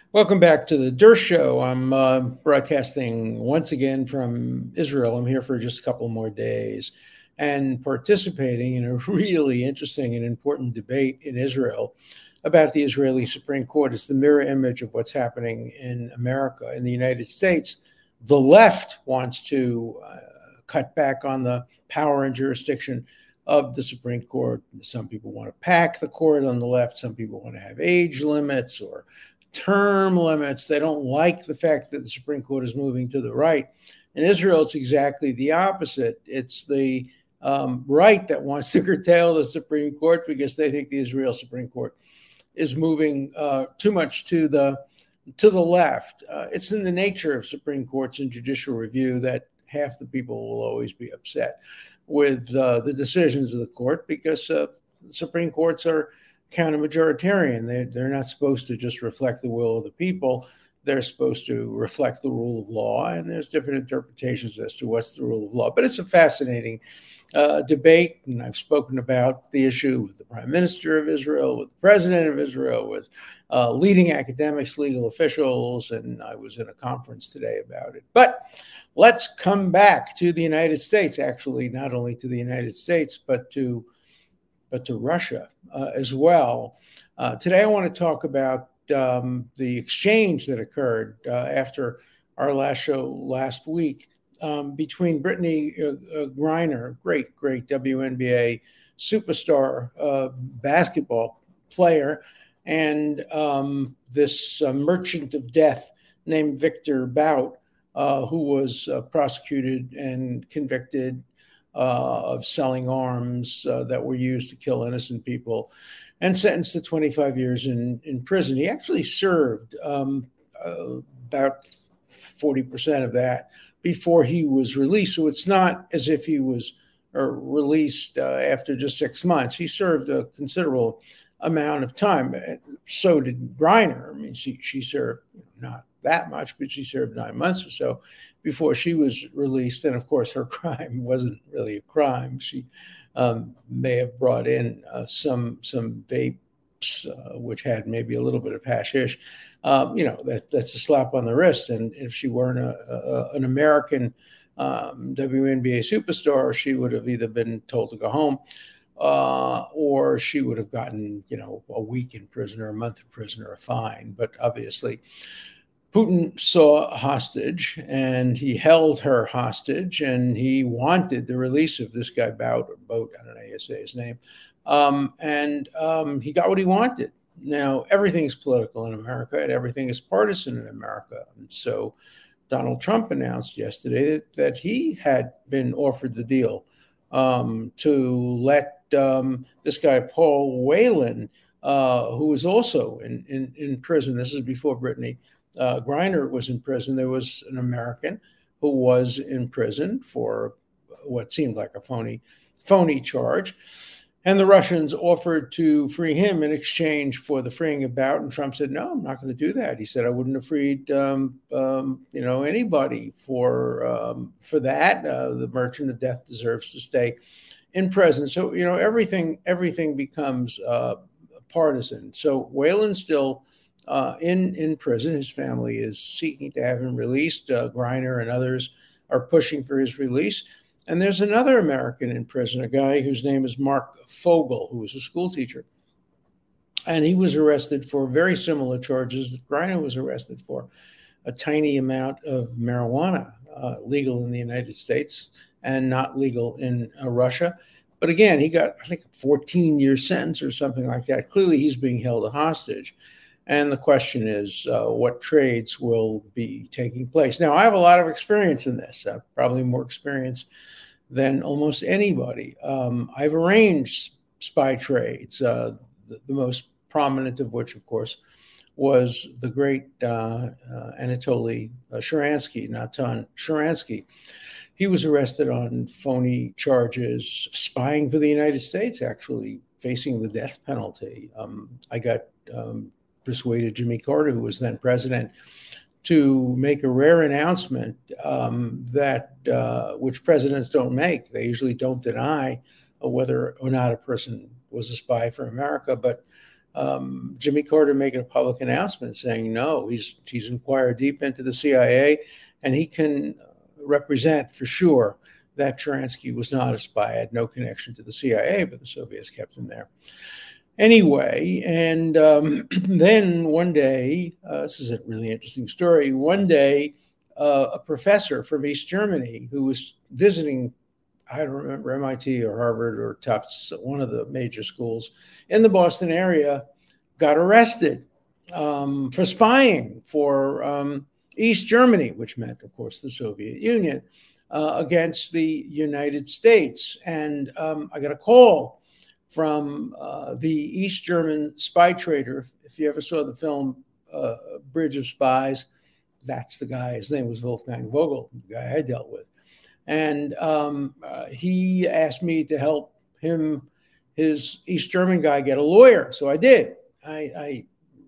Welcome back to the Dersh Show. I'm broadcasting once again from Israel. I'm here for just a couple more days and participating in a really interesting and important debate in Israel about the Israeli Supreme Court. It's the mirror image of what's happening in America. In the United States, the left wants to cut back on the power and jurisdiction of the Supreme Court. Some people want to pack the court on the left. Some people want to have age limits or term limits. They don't like the fact that the Supreme Court is moving to the right. In Israel, it's exactly the opposite. It's the right that wants to curtail the Supreme Court because they think the Israel Supreme Court is moving too much to the left. It's in the nature of Supreme Courts and judicial review that half the people will always be upset with the decisions of the court because Supreme Courts are counter-majoritarian. They're not supposed to just reflect the will of the people. They're supposed to reflect the rule of law, and there's different interpretations as to what's the rule of law. But it's a fascinating debate, and I've spoken about the issue with the Prime Minister of Israel, with the President of Israel, with leading academics, legal officials, and I was in a conference today about it. But let's come back to the United States, actually, not only to the United States, but to Russia as well. Today, I want to talk about the exchange that occurred after our last show last week between Brittany Griner, great WNBA superstar basketball player, and this merchant of death named Victor Bout, who was prosecuted and convicted of selling arms that were used to kill innocent people and sentenced to 25 years in prison. He actually served about 40% of that before he was released. So it's not as if he was released after just 6 months. He served a considerable amount of time. So did Griner. I mean, she served not that much, but she served 9 months or so before she was released. And of course, her crime wasn't really a crime. She may have brought in some vapes, which had maybe a little bit of hashish. That's a slap on the wrist. And if she weren't an American WNBA superstar, she would have either been told to go home or she would have gotten, a week in prison or a month in prison or a fine. But obviously, Putin saw a hostage and he held her hostage and he wanted the release of this guy Bout, I don't know how you say his name. He got what he wanted. Now, everything is political in America and everything is partisan in America. And so Donald Trump announced yesterday that he had been offered the deal to let this guy, Paul Whelan, who was also in prison. This is before Brittany Griner was in prison. There was an American who was in prison for what seemed like a phony charge. And the Russians offered to free him in exchange for the freeing of Bout. And Trump said, no, I'm not going to do that. He said, I wouldn't have freed, anybody for that. The merchant of death deserves to stay in prison. So, everything becomes partisan. So Whelan's still in prison. His family is seeking to have him released. Griner and others are pushing for his release. And there's another American in prison, a guy whose name is Mark Fogel, who was a school teacher. And he was arrested for very similar charges that Griner was arrested for, a tiny amount of marijuana, legal in the United States and not legal in Russia. But again, he got, I think, a 14-year sentence or something like that. Clearly, he's being held hostage. And the question is, what trades will be taking place? Now, I have a lot of experience in this, probably more experience than almost anybody. I've arranged spy trades, the most prominent of which, of course, was the great Anatoly Sharansky, Natan Sharansky. He was arrested on phony charges, spying for the United States, actually facing the death penalty. I got persuaded Jimmy Carter, who was then president, to make a rare announcement which presidents don't make. They usually don't deny whether or not a person was a spy for America. But Jimmy Carter making a public announcement saying, no, he's inquired deep into the CIA, and he can represent for sure that Sharansky was not a spy, had no connection to the CIA, but the Soviets kept him there. Anyway, and then one day, this is a really interesting story. One day, a professor from East Germany who was visiting, I don't remember, MIT or Harvard or Tufts, one of the major schools in the Boston area, got arrested for spying for East Germany, which meant, of course, the Soviet Union, against the United States. And I got a call from the East German spy trader. If you ever saw the film Bridge of Spies, that's the guy. His name was Wolfgang Vogel, the guy I dealt with. And he asked me to help his East German guy, get a lawyer. So I did. I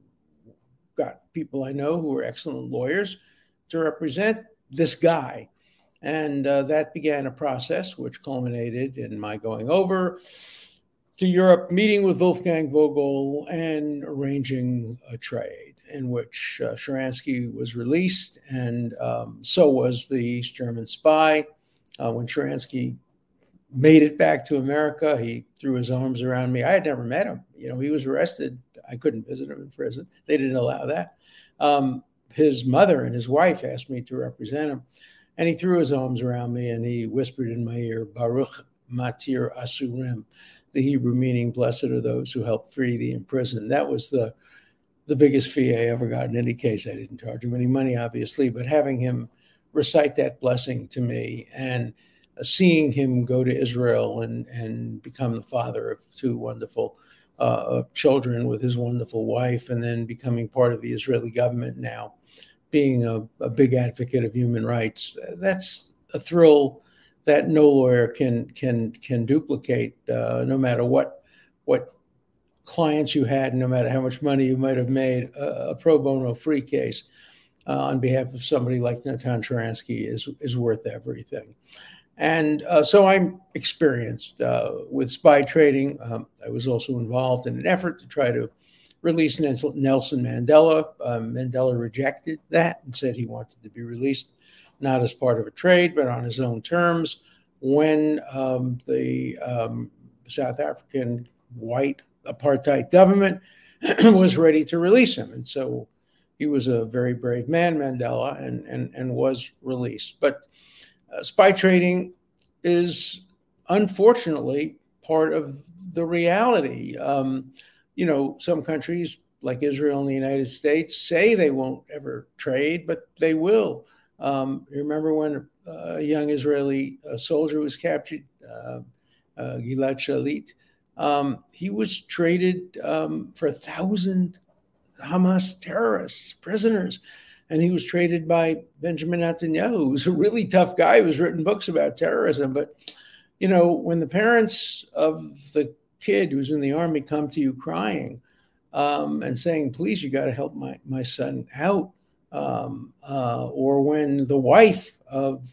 got people I know who are excellent lawyers to represent this guy. And that began a process which culminated in my going over to Europe, meeting with Wolfgang Vogel and arranging a trade in which Sharansky was released, and so was the East German spy. When Sharansky made it back to America, he threw his arms around me. I had never met him. You know, he was arrested. I couldn't visit him in prison. They didn't allow that. His mother and his wife asked me to represent him. And he threw his arms around me and he whispered in my ear, Baruch Matir Asurim, the Hebrew meaning, blessed are those who help free the imprisoned. That was the biggest fee I ever got. In any case, I didn't charge him any money, obviously, but having him recite that blessing to me and seeing him go to Israel and become the father of two wonderful children with his wonderful wife, and then becoming part of the Israeli government now, being a big advocate of human rights, that's a thrill that no lawyer can duplicate, no matter what clients you had, no matter how much money you might have made. A pro bono free case on behalf of somebody like Natan Sharansky is worth everything. And so I'm experienced with spy trading. I was also involved in an effort to try to release Nelson Mandela. Mandela rejected that and said he wanted to be released, not as part of a trade, but on his own terms, when the South African white apartheid government was ready to release him. And so he was a very brave man, Mandela, and was released. But spy trading is unfortunately part of the reality. You know, some countries like Israel and the United States say they won't ever trade, but they will. You remember when a young Israeli soldier was captured, Gilad Shalit? He was traded for 1,000 Hamas terrorists, prisoners. And he was traded by Benjamin Netanyahu, who's a really tough guy who's written books about terrorism. But, you know, when the parents of the kid who's in the army come to you crying and saying, please, you got to help my son out. Or when the wife of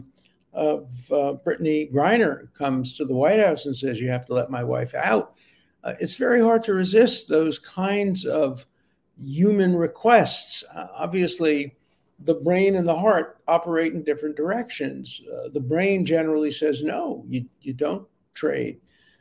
Brittany Griner comes to the White House and says, you have to let my wife out. It's very hard to resist those kinds of human requests. Obviously, the brain and the heart operate in different directions. The brain generally says, no, you don't trade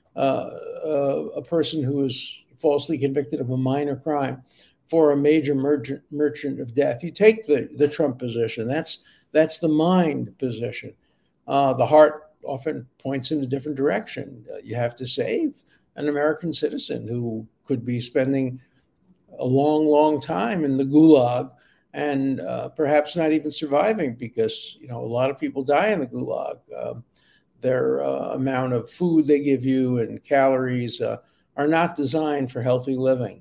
a person who is falsely convicted of a minor crime for a major merchant of death. You take the Trump position. That's the mind position. The heart often points in a different direction. You have to save an American citizen who could be spending a long, long time in the gulag and perhaps not even surviving, because, you know, a lot of people die in the gulag. Their amount of food they give you and calories are not designed for healthy living.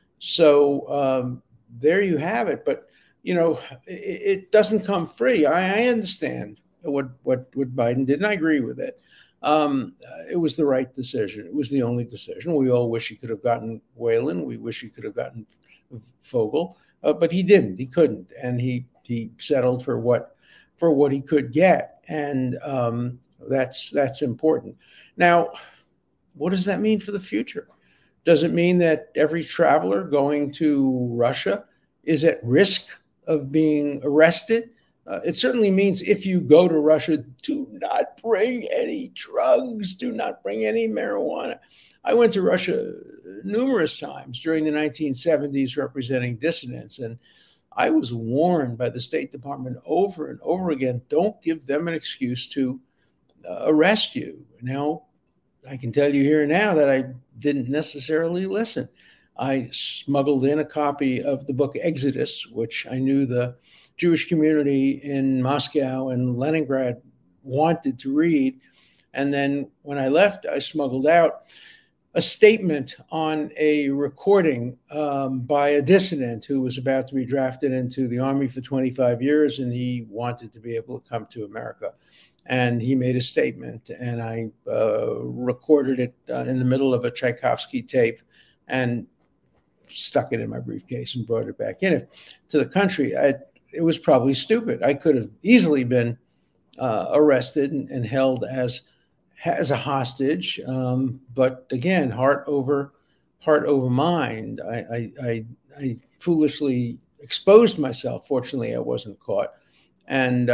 So there you have it. But, you know, it doesn't come free. I understand what Biden did, and I agree with it. It was the right decision. It was the only decision. We all wish he could have gotten Whelan. We wish he could have gotten Vogel, but he didn't. He couldn't, and he settled for what he could get, and that's important. Now, what does that mean for the future? Does it mean that every traveler going to Russia is at risk of being arrested? It certainly means if you go to Russia, do not bring any drugs, do not bring any marijuana. I went to Russia numerous times during the 1970s representing dissidents, and I was warned by the State Department over and over again, don't give them an excuse to arrest you. Now, I can tell you here now that I didn't necessarily listen. I smuggled in a copy of the book Exodus, which I knew the Jewish community in Moscow and Leningrad wanted to read. And then when I left, I smuggled out a statement on a recording by a dissident who was about to be drafted into the Army for 25 years, and he wanted to be able to come to America. And he made a statement, and I recorded it in the middle of a Tchaikovsky tape and stuck it in my briefcase and brought it back in to the country. It was probably stupid. I could have easily been arrested and held as a hostage. But again, heart over mind. I foolishly exposed myself. Fortunately, I wasn't caught. And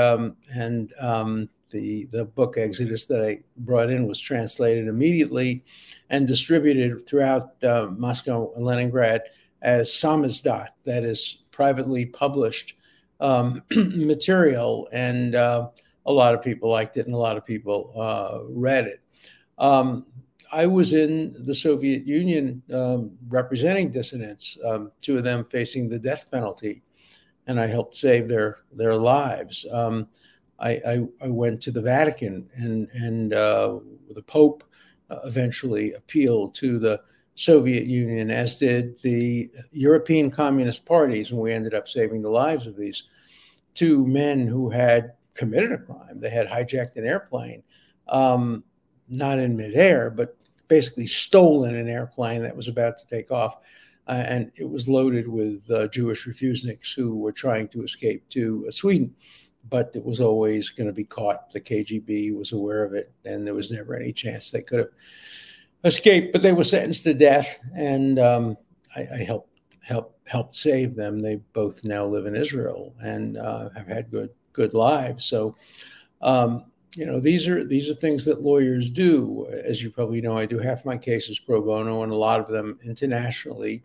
the book Exodus that I brought in was translated immediately and distributed throughout Moscow and Leningrad as samizdat, that is privately published material. And a lot of people liked it and a lot of people read it. I was in the Soviet Union representing dissidents, two of them facing the death penalty, and I helped save their lives. I went to the Vatican, and the Pope eventually appealed to the Soviet Union, as did the European communist parties, and we ended up saving the lives of these two men who had committed a crime. They had hijacked an airplane, not in midair, but basically stolen an airplane that was about to take off. And it was loaded with Jewish refuseniks who were trying to escape to Sweden. But it was always going to be caught. The KGB was aware of it, and there was never any chance they could have escaped. But they were sentenced to death, and I helped save them. They both now live in Israel and have had good lives. So, these are things that lawyers do. As you probably know, I do half my cases pro bono, and a lot of them internationally.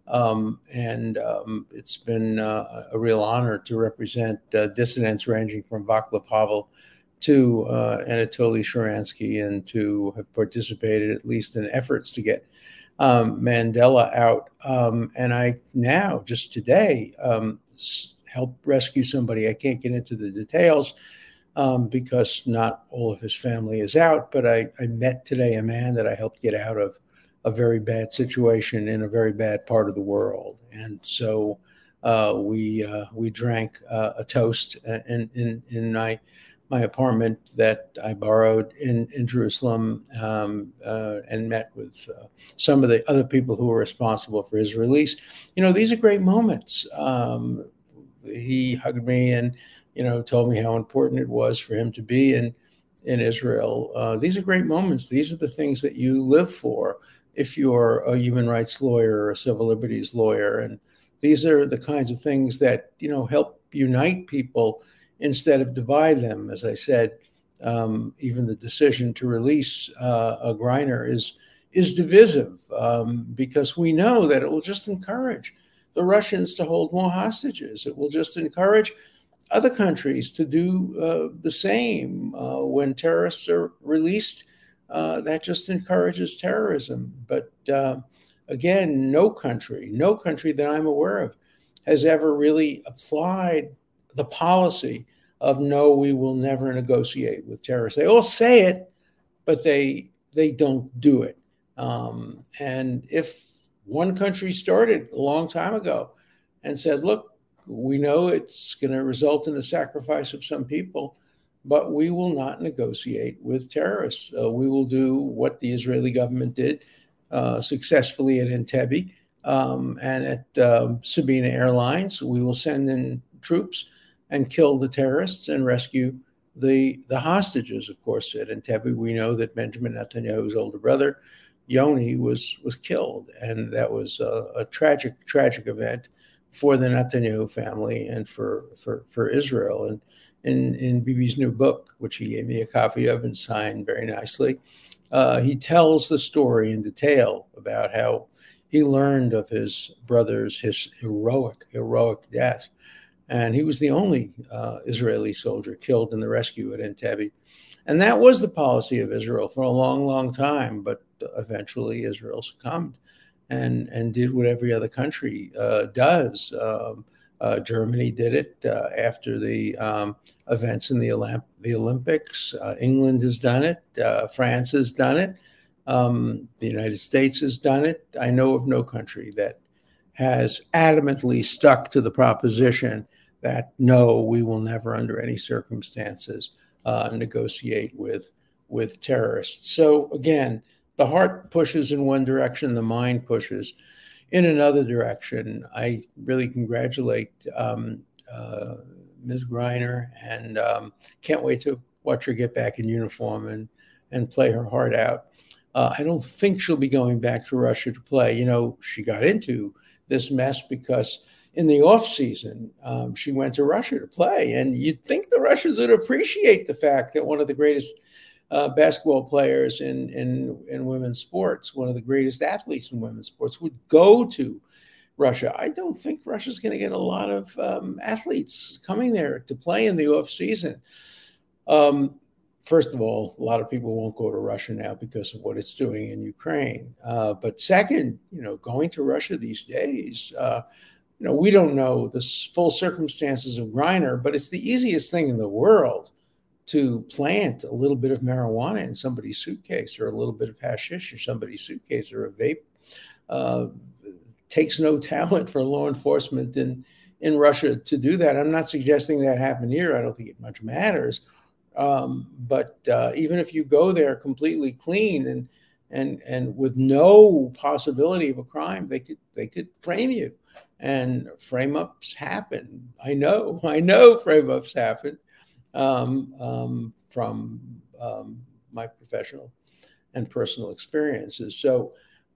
It's been a real honor to represent dissidents ranging from Václav Havel to Anatoly Sharansky, and to have participated at least in efforts to get Mandela out. And I now, just today, help rescue somebody. I can't get into the details because not all of his family is out, but I met today a man that I helped get out of a very bad situation in a very bad part of the world. And so we drank a toast in my apartment that I borrowed in Jerusalem, and met with some of the other people who were responsible for his release. These are great moments. He hugged me and, told me how important it was for him to be in Israel. These are great moments. These are the things that you live for if you're a human rights lawyer or a civil liberties lawyer. And these are the kinds of things that, help unite people instead of divide them. As I said, even the decision to release a Greiner is divisive, because we know that it will just encourage the Russians to hold more hostages. It will just encourage other countries to do the same. When terrorists are released, that just encourages terrorism. But again, no country that I'm aware of has ever really applied the policy of no, we will never negotiate with terrorists. They all say it, but they don't do it. And if one country started a long time ago and said, look, we know it's going to result in the sacrifice of some people, but we will not negotiate with terrorists. We will do what the Israeli government did successfully at Entebbe and at Sabina Airlines. We will send in troops and kill the terrorists and rescue the hostages. Of course, at Entebbe, we know that Benjamin Netanyahu's older brother Yoni was killed, and that was a tragic event for the Netanyahu family and for Israel. And in Bibi's new book, which he gave me a copy of and signed very nicely, he tells the story in detail about how he learned of his brother's heroic death. And he was the only Israeli soldier killed in the rescue at Entebbe. And that was the policy of Israel for a long time. But eventually Israel succumbed and did what every other country does. Germany did it after the events in the Olympics. England has done it. France has done it. The United States has done it. I know of no country that has adamantly stuck to the proposition that no, we will never under any circumstances negotiate with terrorists. So again, the heart pushes in one direction, the mind pushes in another direction. I really congratulate Ms. Griner, and can't wait to watch her get back in uniform and play her heart out. I don't think she'll be going back to Russia to play. You know, she got into this mess because in the off season, she went to Russia to play. And you'd think the Russians would appreciate the fact that one of the greatest basketball players in women's sports, one of the greatest athletes in women's sports, would go to Russia. I don't think Russia's going to get a lot of athletes coming there to play in the off season. First of all, a lot of people won't go to Russia now because of what it's doing in Ukraine. But second, going to Russia these days, we don't know the full circumstances of Griner, but it's the easiest thing in the world to plant a little bit of marijuana in somebody's suitcase, or a little bit of hashish in somebody's suitcase, or a vape. Takes no talent for law enforcement in Russia to do that. I'm not suggesting that happened here. I don't think it much matters. But even if you go there completely clean and with no possibility of a crime, they could frame you. And frame ups happen. I know frame ups happen from my professional and personal experiences. So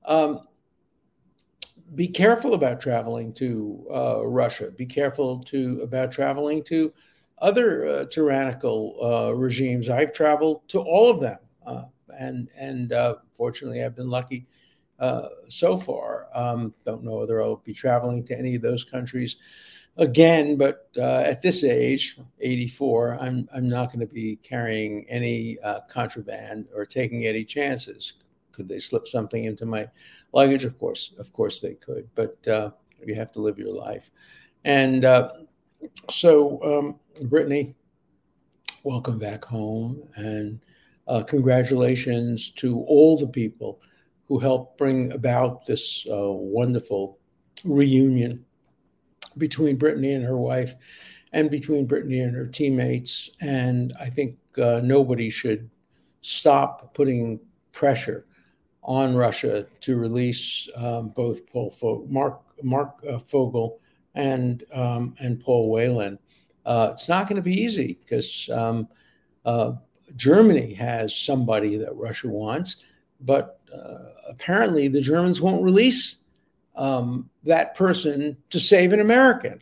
be careful about traveling to Russia. Be careful about traveling to other tyrannical regimes. I've traveled to all of them, and fortunately, I've been lucky so far. Don't know whether I'll be traveling to any of those countries again, but at this age, 84, I'm not going to be carrying any contraband or taking any chances. Could they slip something into my luggage? Of course they could, but you have to live your life. And so, Brittany, welcome back home, and congratulations to all the people who helped bring about this wonderful reunion between Brittany and her wife, and between Brittany and her teammates. And I think nobody should stop putting pressure on Russia to release both Marc Fogel and Paul Whelan. It's not going to be easy because Germany has somebody that Russia wants, but apparently the Germans won't release that person to save an American.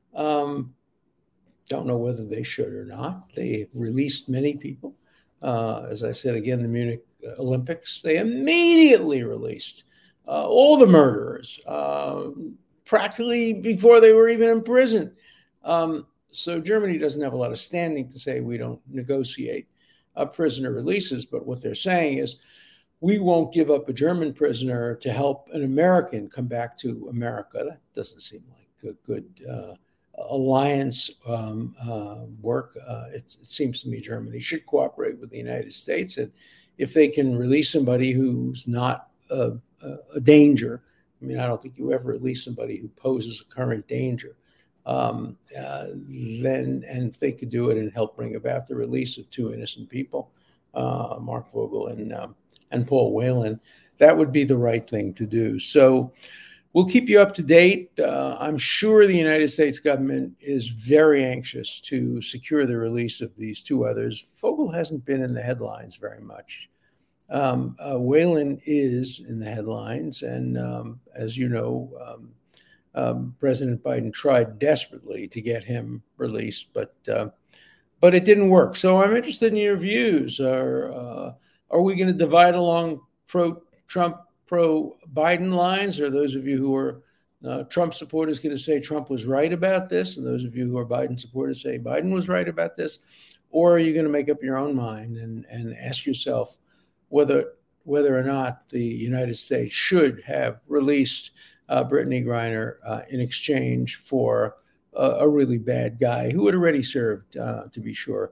Don't know whether they should or not. They released many people. As I said, again, the Munich Olympics, they immediately released all the murderers, practically before they were even in prison. So Germany doesn't have a lot of standing to say we don't negotiate prisoner releases, but what they're saying is we won't give up a German prisoner to help an American come back to America. That doesn't seem like a good alliance work. It seems to me Germany should cooperate with the United States, and if they can release somebody who's not a danger, I mean, I don't think you ever release somebody who poses a current danger. Then, and if they could do it and help bring about the release of two innocent people, Marc Fogel and Paul Whelan, that would be the right thing to do. So we'll keep you up to date. I'm sure the United States government is very anxious to secure the release of these two others. Fogel hasn't been in the headlines very much. Whelan is in the headlines, and as you know, President Biden tried desperately to get him released, but it didn't work. So I'm interested in your views. Are we going to divide along pro-Trump, pro-Biden lines? Or those of you who are Trump supporters going to say Trump was right about this, and those of you who are Biden supporters say Biden was right about this? Or are you going to make up your own mind and ask yourself whether or not the United States should have released Brittany Griner in exchange for a really bad guy who had already served, to be sure,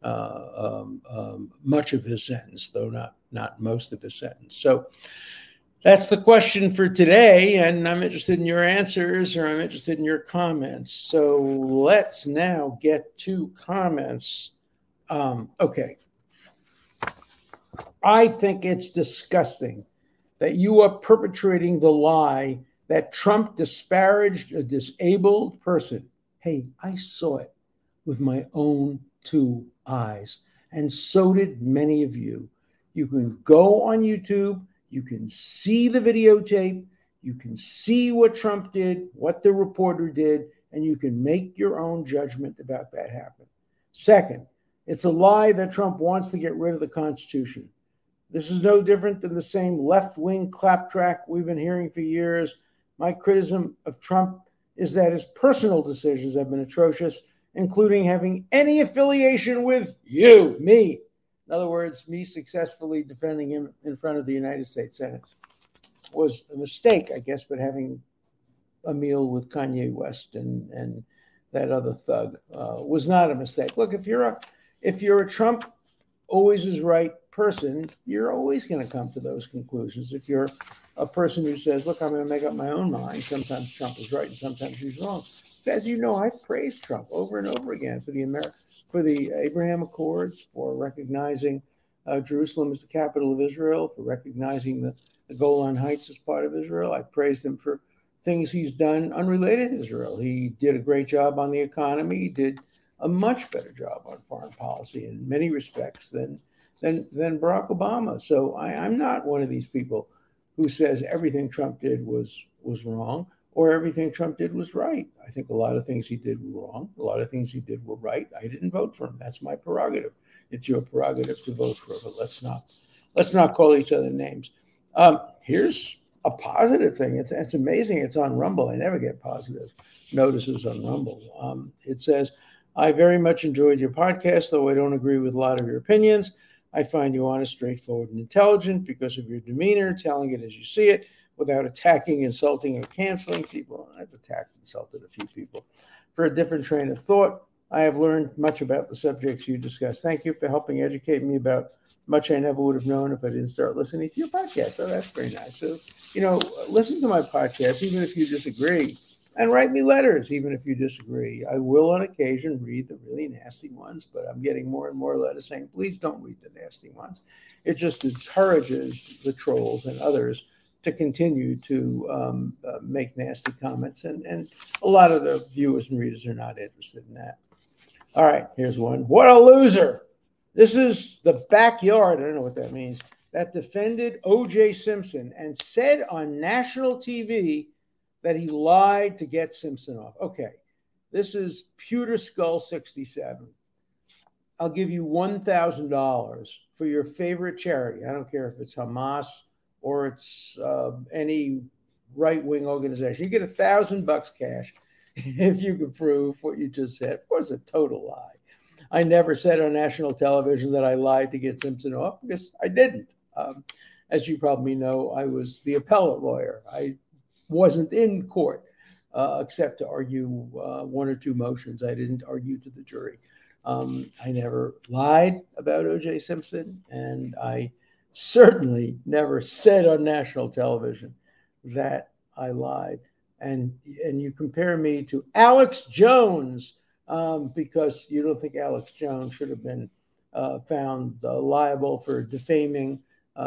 much of his sentence, though not most of his sentence. So that's the question for today, and I'm interested in your answers, or I'm interested in your comments. So let's now get to comments. Okay. I think it's disgusting that you are perpetrating the lie that Trump disparaged a disabled person. Hey, I saw it with my own two eyes, and so did many of you. You can go on YouTube, you can see the videotape, you can see what Trump did, what the reporter did, and you can make your own judgment about that happening. Second, it's a lie that Trump wants to get rid of the Constitution. This is no different than the same left-wing claptrap we've been hearing for years. My criticism of Trump is that his personal decisions have been atrocious, including having any affiliation with you, me. In other words, me successfully defending him in front of the United States Senate was a mistake, I guess, but having a meal with Kanye West and that other thug was not a mistake. Look, if you're a Trump always is right person, you're always going to come to those conclusions. If you're a person who says, look, I'm going to make up my own mind, sometimes Trump is right and sometimes he's wrong. As you know, I've praised Trump over and over again for the Abraham Accords, for recognizing Jerusalem as the capital of Israel, for recognizing the Golan Heights as part of Israel. I praised him for things he's done unrelated to Israel. He did a great job on the economy. He did a much better job on foreign policy in many respects than Barack Obama. So I'm not one of these people who says everything Trump did was wrong or everything Trump did was right. I think a lot of things he did were wrong. A lot of things he did were right. I didn't vote for him. That's my prerogative. It's your prerogative to vote for him, but let's not call each other names. Here's a positive thing. It's amazing. It's on Rumble. I never get positive notices on Rumble. It says, I very much enjoyed your podcast, though I don't agree with a lot of your opinions. I find you honest, straightforward, and intelligent because of your demeanor, telling it as you see it, without attacking, insulting, or canceling people. I've attacked, insulted a few people for a different train of thought. I have learned much about the subjects you discuss. Thank you for helping educate me about much I never would have known if I didn't start listening to your podcast. So that's very nice. So, listen to my podcast, even if you disagree, and write me letters, even if you disagree. I will on occasion read the really nasty ones, but I'm getting more and more letters saying, please don't read the nasty ones. It just encourages the trolls and others to continue to make nasty comments. And a lot of the viewers and readers are not interested in that. All right, here's one. What a loser. This is the backyard, I don't know what that means, that defended O.J. Simpson and said on national TV that he lied to get Simpson off. Okay, this is Pewter Skull 67. I'll give you $1,000 for your favorite charity. I don't care if it's Hamas or it's any right-wing organization. You get $1,000 cash if you can prove what you just said. Of course, a total lie. I never said on national television that I lied to get Simpson off because I didn't. As you probably know, I was the appellate lawyer. I wasn't in court except to argue one or two motions. I didn't argue to the jury. I never lied about O.J. Simpson, and I certainly never said on national television that I lied. And you compare me to Alex Jones because you don't think Alex Jones should have been found liable for defaming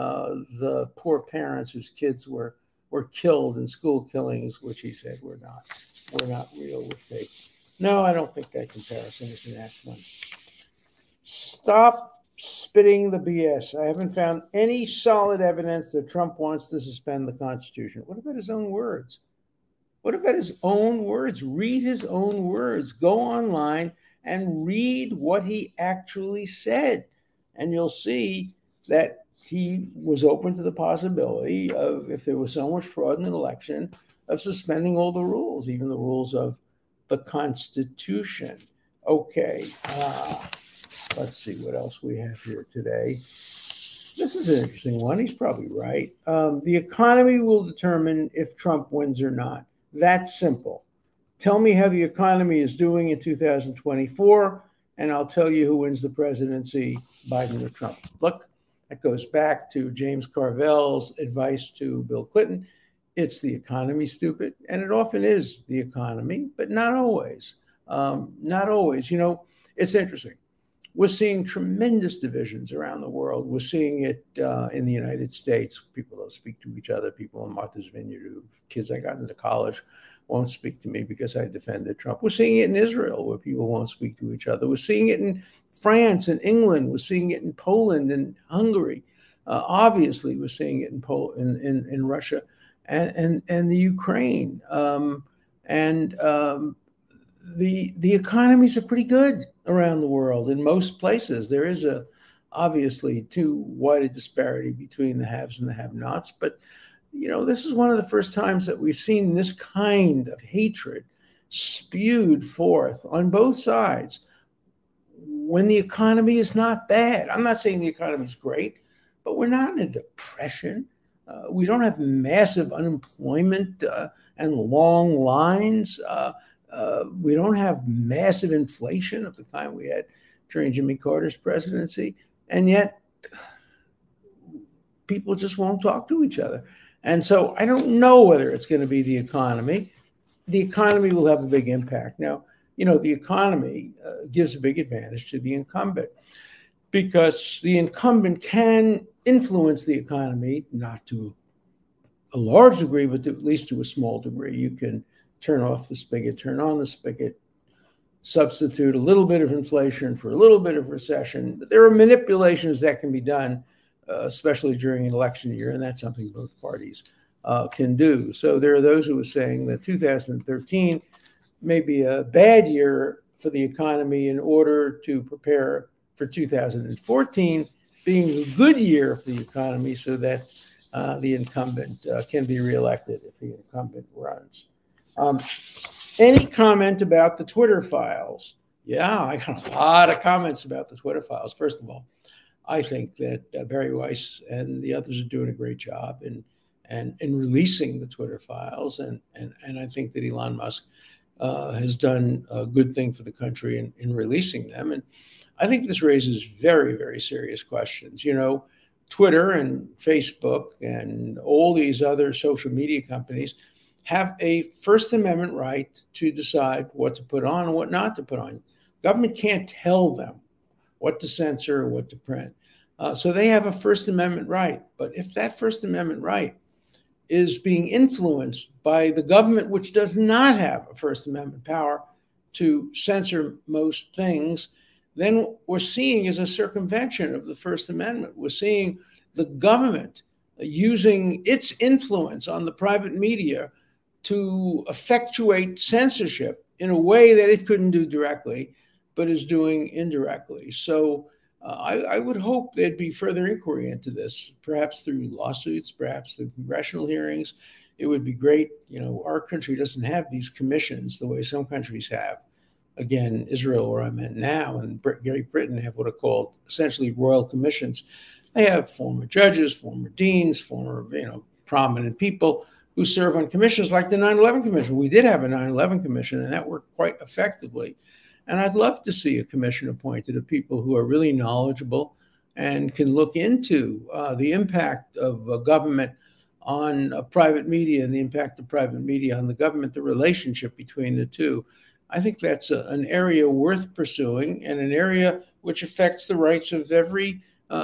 the poor parents whose kids were killed in school killings, which he said were not real, were fake. No, I don't think that comparison is an apt one. Stop spitting the BS. I haven't found any solid evidence that Trump wants to suspend the Constitution. What about his own words? What about his own words? Read his own words. Go online and read what he actually said. And you'll see that he was open to the possibility of, if there was so much fraud in an election, of suspending all the rules, even the rules of the Constitution. Okay, let's see what else we have here today. This is an interesting one. He's probably right. The economy will determine if Trump wins or not. That's simple. Tell me how the economy is doing in 2024, and I'll tell you who wins the presidency, Biden or Trump. Look, that goes back to James Carville's advice to Bill Clinton. It's the economy, stupid. And it often is the economy, but not always. Not always. You know, it's interesting. We're seeing tremendous divisions around the world. We're seeing it in the United States. People don't speak to each other. People in Martha's Vineyard, kids I got into college, won't speak to me because I defended Trump. We're seeing it in Israel, where people won't speak to each other. We're seeing it in France and England. We're seeing it in Poland and Hungary. Obviously, we're seeing it in Russia and the Ukraine. The economies are pretty good around the world in most places. There is obviously too wide a disparity between the haves and the have-nots. But, you know, this is one of the first times that we've seen this kind of hatred spewed forth on both sides when the economy is not bad. I'm not saying the economy is great, but we're not in a depression. We don't have massive unemployment and long lines. We don't have massive inflation of the kind we had during Jimmy Carter's presidency. And yet people just won't talk to each other. And so I don't know whether it's going to be the economy. The economy will have a big impact. Now, you know, the economy gives a big advantage to the incumbent because the incumbent can influence the economy, not to a large degree, but at least to a small degree. You can turn off the spigot, turn on the spigot, substitute a little bit of inflation for a little bit of recession. But there are manipulations that can be done, especially during an election year, and that's something both parties can do. So there are those who are saying that 2013 may be a bad year for the economy in order to prepare for 2014 being a good year for the economy so that the incumbent can be reelected if the incumbent runs. Any comment about the Twitter files? Yeah, I got a lot of comments about the Twitter files. First of all, I think that Bari Weiss and the others are doing a great job in releasing the Twitter files, and I think that Elon Musk has done a good thing for the country in releasing them. And I think this raises very, very serious questions. You know, Twitter and Facebook and all these other social media companies have a First Amendment right to decide what to put on and what not to put on. Government can't tell them what to censor or what to print. So they have a First Amendment right. But if that First Amendment right is being influenced by the government, which does not have a First Amendment power to censor most things, then what we're seeing is a circumvention of the First Amendment. We're seeing the government using its influence on the private media to effectuate censorship in a way that it couldn't do directly, but is doing indirectly. So I would hope there'd be further inquiry into this, perhaps through lawsuits, perhaps through congressional hearings. It would be great. You know, our country doesn't have these commissions the way some countries have. Again, Israel, where I'm at now, and Great Britain have what are called essentially royal commissions. They have former judges, former deans, former, prominent people who serve on commissions like the 9/11 Commission. We did have a 9/11 Commission, and that worked quite effectively. And I'd love to see a commission appointed of people who are really knowledgeable and can look into the impact of government on private media and the impact of private media on the government, the relationship between the two. I think that's an area worth pursuing and an area which affects the rights of every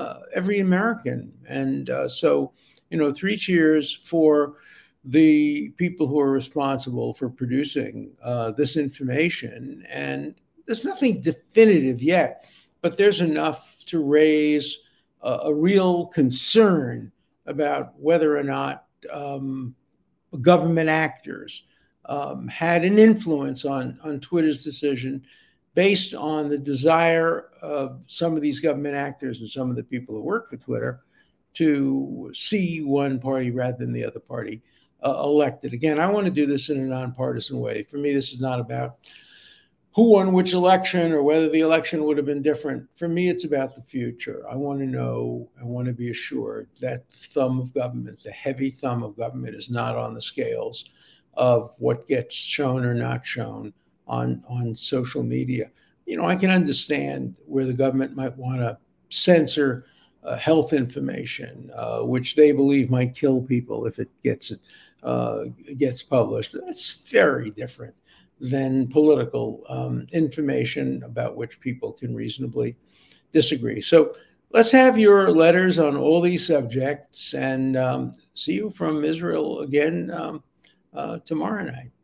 American. And so, 3 cheers for the people who are responsible for producing this information. And there's nothing definitive yet, but there's enough to raise a real concern about whether or not government actors had an influence on Twitter's decision based on the desire of some of these government actors and some of the people who work for Twitter to see one party rather than the other party elected. Again, I want to do this in a nonpartisan way. For me, this is not about who won which election or whether the election would have been different. For me, it's about the future. I want to know, I want to be assured that the thumb of government, the heavy thumb of government, is not on the scales of what gets shown or not shown on social media. You know, I can understand where the government might want to censor health information, which they believe might kill people if it gets published. That's very different than political information about which people can reasonably disagree. So let's have your letters on all these subjects, and see you from Israel again tomorrow night.